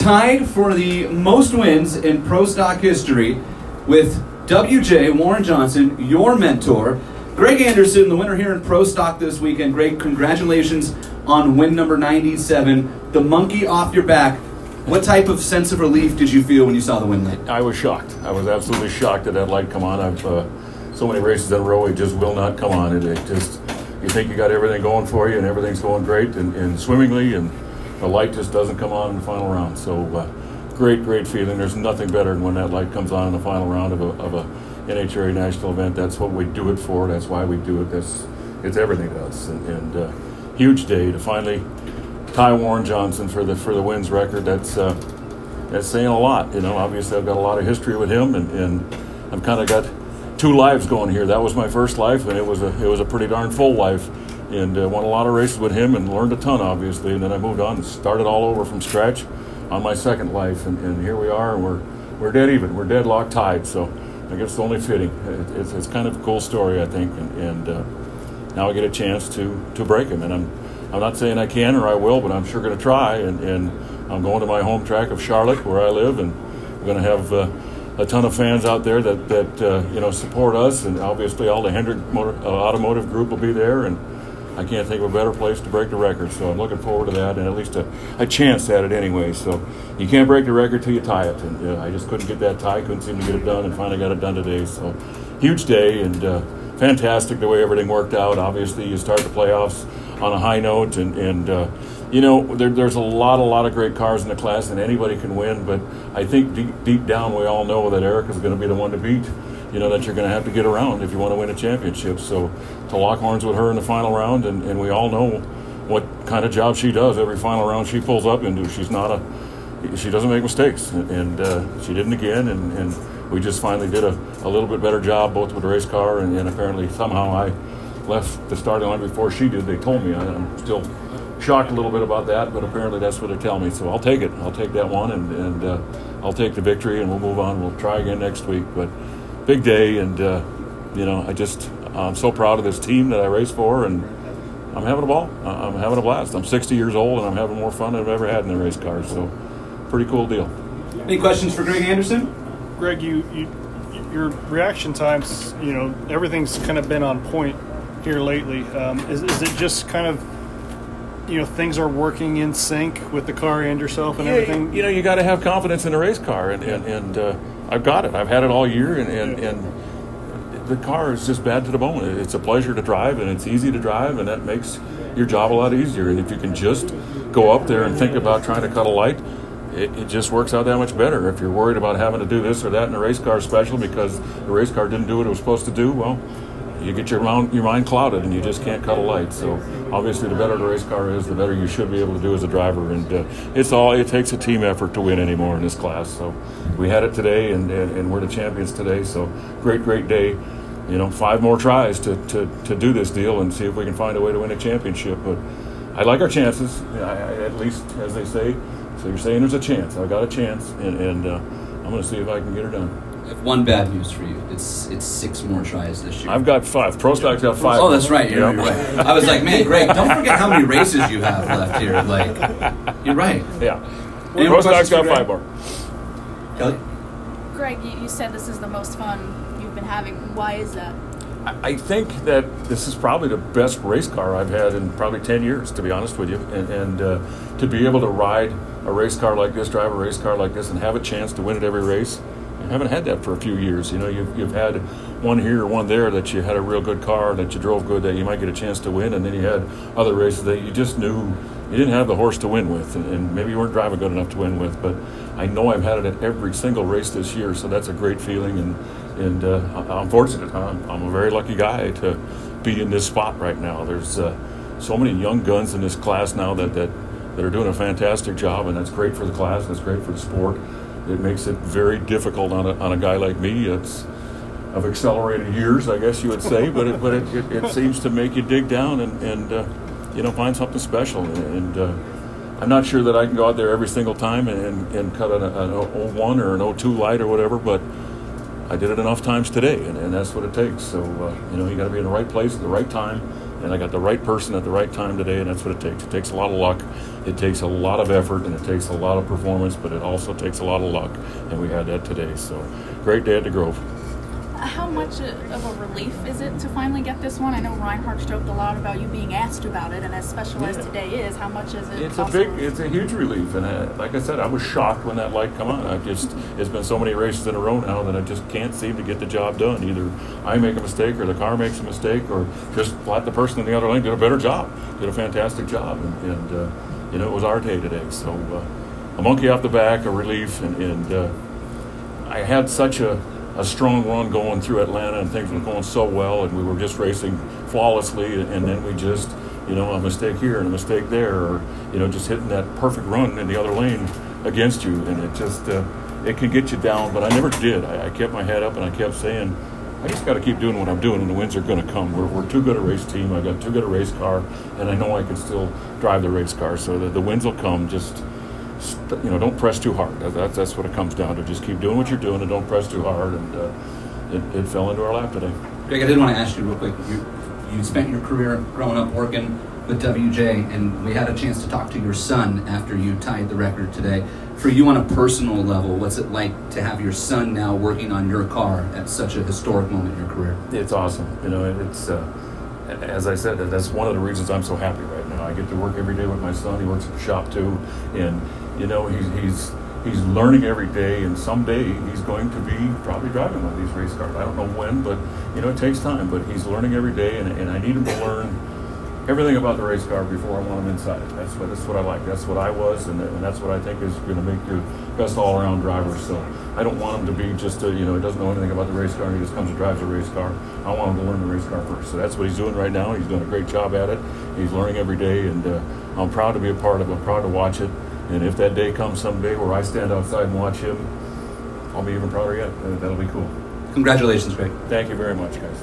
Tied for the most wins in pro stock history with WJ Warren Johnson, your mentor. Greg Anderson, the winner here in pro stock this weekend. Greg, congratulations on win number 97. The monkey off your back. What type of sense of relief did you feel when you saw the win light? I was shocked. I was absolutely shocked that light come on. I've so many races in a row, it just will not come on. It just, you think you got everything going for you and everything's going great and swimmingly, and the light just doesn't come on in the final round. So great feeling. There's nothing better than when that light comes on in the final round of a NHRA national event. That's what we do it for. That's why we do it. It's everything to us. And huge day to finally tie Warren Johnson for the wins record. That's saying a lot. You know, obviously I've got a lot of history with him, and I've kind of got two lives going here. That was my first life, and it was a pretty darn full life. And won a lot of races with him and learned a ton, obviously. And then I moved on and started all over from scratch on my second life. And here we are, and we're dead even. We're deadlock tied. So I guess it's only fitting. It's kind of a cool story, I think. And now I get a chance to break him. And I'm not saying I can or I will, but I'm sure going to try. And I'm going to my home track of Charlotte, where I live, and we're going to have a ton of fans out there that support us. And obviously all the Hendrick Automotive Group will be there. And I can't think of a better place to break the record, so I'm looking forward to that, and at least a chance at it anyway. So you can't break the record till you tie it, and I just couldn't get that tie, couldn't seem to get it done, and finally got it done today. So huge day, and fantastic the way everything worked out. Obviously, you start the playoffs on a high note, and there's a lot of great cars in the class, and anybody can win. But I think deep down, we all know that Erica's going to be the one to beat. You know, that you're going to have to get around if you want to win a championship. So to lock horns with her in the final round, and we all know what kind of job she does every final round she pulls up into. She doesn't make mistakes, and she didn't again, and we just finally did a little bit better job both with the race car, and apparently somehow I left the starting line before she did. They told me. I'm still shocked a little bit about that, but apparently that's what they tell me. So I'll take it. I'll take that one, and I'll take the victory, and we'll move on. We'll try again next week, but big day, and I'm so proud of this team that I race for, and I'm having a ball. I'm having a blast. I'm 60 years old, and I'm having more fun than I've ever had in a race car. So, pretty cool deal. Any questions for Greg Anderson? Greg, your reaction times, everything's kind of been on point here lately. Is it just kind of, things are working in sync with the car and yourself and everything? You got to have confidence in a race car, and I've got it. I've had it all year, and the car is just bad to the bone. It's a pleasure to drive, and it's easy to drive, and that makes your job a lot easier. And if you can just go up there and think about trying to cut a light, it just works out that much better. If you're worried about having to do this or that in a race car special because the race car didn't do what it was supposed to do, well, you get your mind clouded, and you just can't cut a light. So obviously the better the race car is, the better you should be able to do as a driver. And it takes a team effort to win anymore in this class. So we had it today, and we're the champions today. So great day. 5 more tries to do this deal and see if we can find a way to win a championship. But I like our chances, at least as they say. So you're saying there's a chance. I got a chance, and I'm going to see if I can get her done. I have one bad news for you. It's 6 more tries this year. I've got 5. Pro Stock's got 5. Oh, that's right. You're right. I was like, man, Greg, don't forget how many races you have left here. Like, you're right. Yeah. Pro Stock's got 5 more. Kelly? Greg, you said this is the most fun you've been having. Why is that? I think that this is probably the best race car I've had in probably 10 years, to be honest with you. And to be able to ride a race car like this, drive a race car like this, and have a chance to win at every race, I haven't had that for a few years. You've had one here or one there that you had a real good car, that you drove good, that you might get a chance to win, and then you had other races that you just knew you didn't have the horse to win with, and maybe you weren't driving good enough to win with. But I know I've had it at every single race this year, so that's a great feeling, and I'm fortunate. I'm a very lucky guy to be in this spot right now. There's so many young guns in this class now that are doing a fantastic job, and that's great for the class, and it's great for the sport. It makes it very difficult on a guy like me. I've accelerated years, I guess you would say, but it seems to make you dig down and find something special. And I'm not sure that I can go out there every single time and cut an 01 or an 02 light or whatever, but I did it enough times today, and that's what it takes. So you got to be in the right place at the right time, And I got the right person at the right time today, and that's what it takes. It takes a lot of luck, it takes a lot of effort, and it takes a lot of performance, but it also takes a lot of luck, and we had that today. So, great day at the Grove. How much of a relief is it to finally get this one? I know Reinhardt's joked a lot about you being asked about it, and as special as today is, how much is it? It's a huge relief, and like I said, I was shocked when that light come on. It's been so many races in a row now that I just can't seem to get the job done. Either I make a mistake, or the car makes a mistake, or just flat the person in the other lane did a better job, did a fantastic job, and it was our day today. So a monkey off the back, a relief, and I had such a strong run going through Atlanta, and things were going so well, and we were just racing flawlessly, and then we just, a mistake here and a mistake there, or, just hitting that perfect run in the other lane against you, and it just, it can get you down, but I never did. I kept my head up, and I kept saying, I just got to keep doing what I'm doing, and the wins are going to come. We're too good a race team. I got too good a race car, and I know I can still drive the race car, so the wins will come. Just don't press too hard. That's what it comes down to. Just keep doing what you're doing and don't press too hard. And it fell into our lap today. Greg, I did want to ask you real quick. You spent your career growing up working with WJ, and we had a chance to talk to your son after you tied the record today. For you on a personal level, what's it like to have your son now working on your car at such a historic moment in your career? It's awesome. It's as I said, that's one of the reasons I'm so happy right now. I get to work every day with my son. He works at the shop too, and he's learning every day, and someday he's going to be probably driving one of these race cars. I don't know when, but it takes time. But he's learning every day, and I need him to learn everything about the race car before I want him inside it. That's what I like. That's what I was, and that's what I think is going to make you best all-around driver. So I don't want him to be just he doesn't know anything about the race car. He just comes and drives a race car. I want him to learn the race car first. So that's what he's doing right now. He's doing a great job at it. He's learning every day, and I'm proud to be a part of it. I'm proud to watch it. And if that day comes someday where I stand outside and watch him, I'll be even prouder yet. That'll be cool. Congratulations, Greg. Thank you very much, guys.